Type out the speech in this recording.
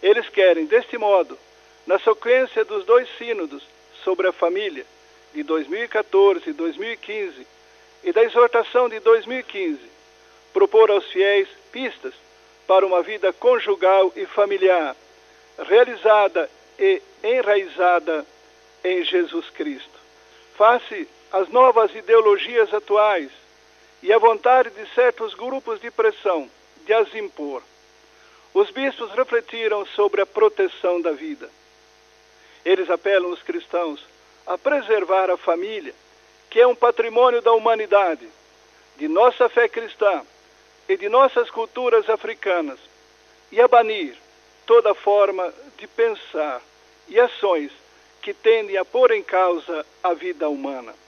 Eles querem, deste modo, na sequência dos 2 sínodos sobre a família, de 2014 e 2015, e da exortação de 2015, propor aos fiéis pistas para uma vida conjugal e familiar, realizada e enraizada em Jesus Cristo. Face às novas ideologias atuais e à vontade de certos grupos de pressão de as impor, os bispos refletiram sobre a proteção da vida. Eles apelam os cristãos a preservar a família, que é um patrimônio da humanidade, de nossa fé cristã e de nossas culturas africanas, e a banir toda forma de pensar e ações que tendem a pôr em causa a vida humana.